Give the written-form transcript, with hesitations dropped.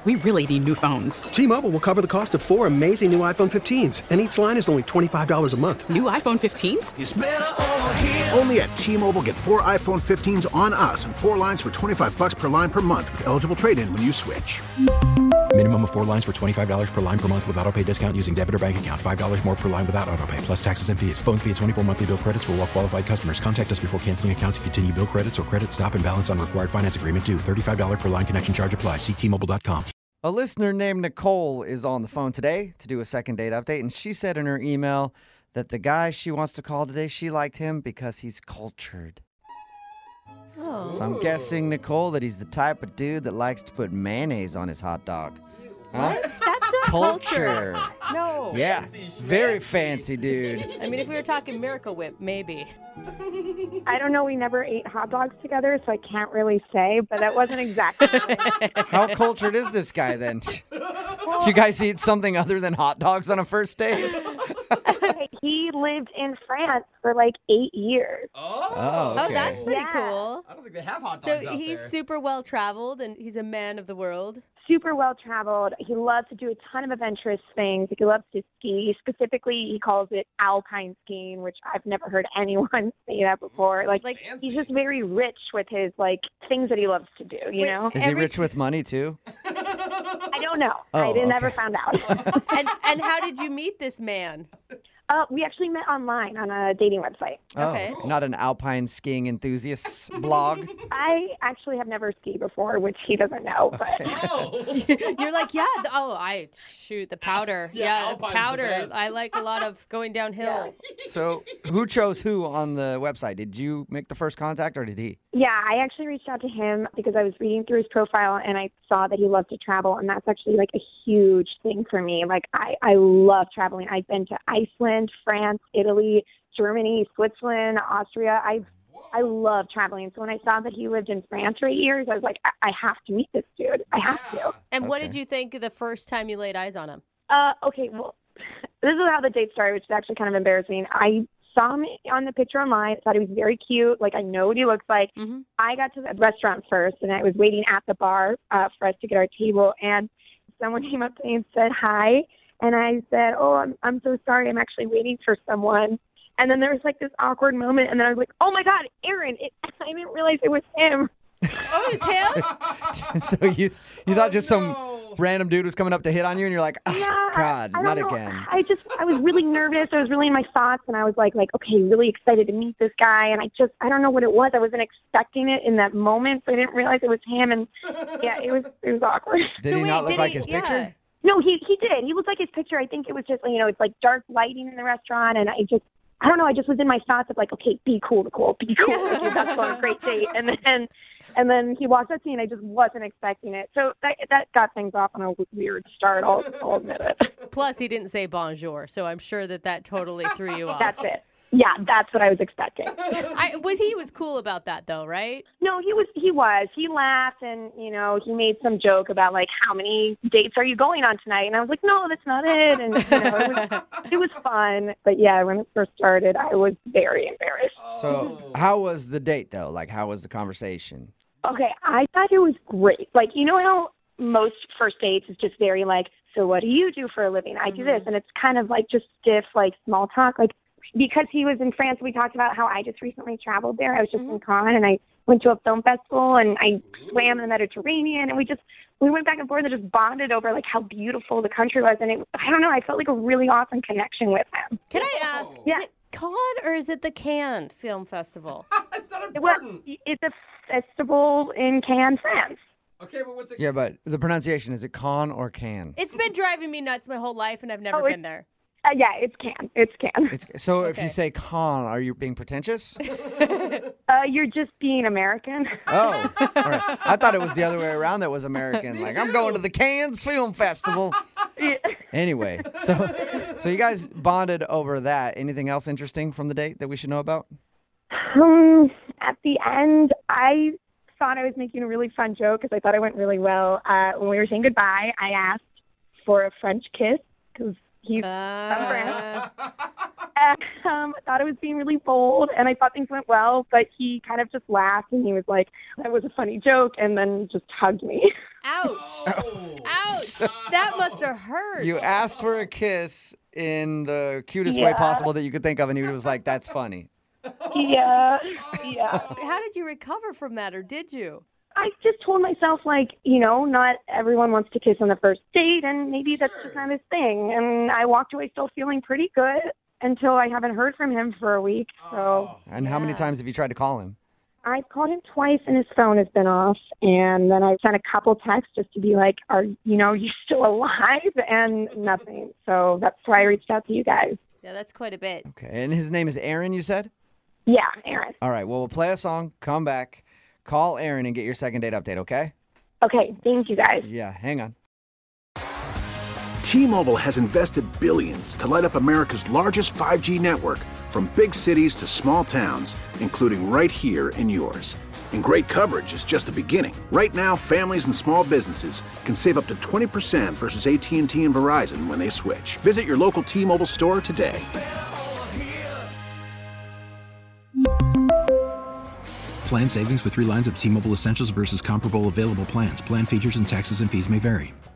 We really need new phones. T-Mobile will cover the cost of 4 amazing new iPhone 15s, and each line is only $25 a month. New iPhone 15s? It's better over here. Only at T-Mobile, get 4 iPhone 15s on us and 4 lines for $25 per line per month with eligible trade-in when you switch. Minimum of 4 lines for $25 per line per month with autopay discount using debit or bank account. $5 more per line without autopay, plus taxes and fees. Phone fee at 24 monthly bill credits for well-qualified customers. Contact us before canceling account to continue bill credits or credit stop and balance on required finance agreement due. $35 per line connection charge applies. See T-Mobile.com. A listener named Nicole is on the phone today to do a second date update, and she said in her email that the guy she wants to call today, she liked him because he's cultured. Oh. So I'm guessing, Nicole, that he's the type of dude that likes to put mayonnaise on his hot dog. Huh? That's not Culture. No. Yeah, very fancy dude. I mean, if we were talking Miracle Whip, maybe. I don't know. We never ate hot dogs together, so I can't really say, but that wasn't exactly it. How cultured is this guy then? Do you guys eat something other than hot dogs on a first date? He lived in France for like 8 years. Oh, okay. Oh, that's pretty cool. I don't think they have hot So dogs out he's there. super well traveled and he's a man of the world. Super well traveled. He loves to do a ton of adventurous things. He loves to ski. Specifically, he calls it alpine skiing, which I've never heard anyone say that before. Like he's just very rich with his things that he loves to do. You know? Is he rich with money too? I don't know. Oh, I never found out. And how did you meet this man? We actually met online on a dating website. Okay. Oh, not an alpine skiing enthusiasts blog? I actually have never skied before, which he doesn't know. But You're like, I shoot the powder. Yeah, Alpine's the powder. best. I like a lot of going downhill. So who chose who on the website? Did you make the first contact or did he? yeah, I actually reached out to him because I was reading through his profile and I saw that he loved to travel, and that's actually like a huge thing for me. Like I love traveling. I've been to Iceland, France, Italy, Germany, Switzerland, Austria. I love traveling. So when I saw that he lived in France for 8 years, I was like, I have to meet this dude. I have to. And what did you think the first time you laid eyes on him? Okay, well, this is how the date started, which is actually kind of embarrassing. I saw him on the picture online, thought he was very cute. Like, I know what he looks like. Mm-hmm. I got to the restaurant first, and I was waiting at the bar for us to get our table, and someone came up to me and said hi. And I said, oh, I'm so sorry. I'm actually waiting for someone. And then there was like this awkward moment. And then I was like, oh, my God, Aaron. I didn't realize it was him. Oh, it was him? So you thought just some random dude was coming up to hit on you, and you're like, oh, Yeah, God, I not don't know. again. I was really nervous. I was really in my thoughts. And I was like, okay, really excited to meet this guy. And I don't know what it was. I wasn't expecting it in that moment. So I didn't realize it was him. And yeah, it was awkward. Did he not look like his picture? Yeah. No, he did. He looked like his picture. I think it was just, it's like dark lighting in the restaurant. And I don't know. I just was in my thoughts of like, okay, be cool, Nicole, be cool. Okay, that's on a great date. And then he walked up to me and I just wasn't expecting it. So that got things off on a weird start. I'll admit it. Plus, he didn't say bonjour, so I'm sure that totally threw you off. That's it. Yeah, that's what I was expecting. He was cool about that, though, right? No, he was. He laughed and, he made some joke about, like, how many dates are you going on tonight? And I was like, no, that's not it. And, it was fun. But, yeah, when it first started, I was very embarrassed. So how was the date, though? Like, how was the conversation? Okay, I thought it was great. Like, you know how most first dates is just very, like, so what do you do for a living? I do this. And it's kind of, like, just stiff, like, small talk. Like, because he was in France, we talked about how I just recently traveled there. I was just in Cannes, and I went to a film festival, and I swam in the Mediterranean, and we went back and forth and just bonded over, like, how beautiful the country was. And I don't know, I felt like a really awesome connection with him. Can I ask, Yeah. is it Cannes or is it the Cannes Film Festival? It's not Well, important. it's a festival in Cannes, France. Okay, but what's it? Yeah, but the pronunciation, is it Con or Can? It's been driving me nuts my whole life, and I've never been there. Yeah, it's Cannes. It's Cannes. So if Okay. you say Con, are you being pretentious? You're just being American. Oh, all right. I thought it was the other way around that was American. Like, I'm going to the Cannes Film Festival. Anyway, so you guys bonded over that. Anything else interesting from the date that we should know about? At the end, I thought I was making a really fun joke because I thought it went really well. When we were saying goodbye, I asked for a French kiss because he's from France. I thought I was being really bold, and I thought things went well, but he kind of just laughed, and he was like, that was a funny joke, and then just hugged me. Ouch. Oh. That must have hurt. You asked for a kiss in the cutest way possible that you could think of, and he was like, that's funny. Yeah. How did you recover from that, or did you? I just told myself, like, not everyone wants to kiss on the first date, and maybe that's just not his thing. And I walked away still feeling pretty good until I haven't heard from him for a week. So. And how many times have you tried to call him? I've called him twice, and his phone has been off. And then I sent a couple texts just to be like, are you still alive? And nothing. So that's why I reached out to you guys. Yeah, that's quite a bit. Okay, and his name is Aaron, you said? Yeah, Aaron. All right, well, we'll play a song, come back, call Aaron, and get your second date update, okay? Okay, thank you guys. Yeah, hang on. T-Mobile has invested billions to light up America's largest 5G network, from big cities to small towns, including right here in yours. And great coverage is just the beginning. Right now, families and small businesses can save up to 20% versus AT&T and Verizon when they switch. Visit your local T-Mobile store today. Plan savings with 3 lines of T-Mobile Essentials versus comparable available plans. Plan features and taxes and fees may vary.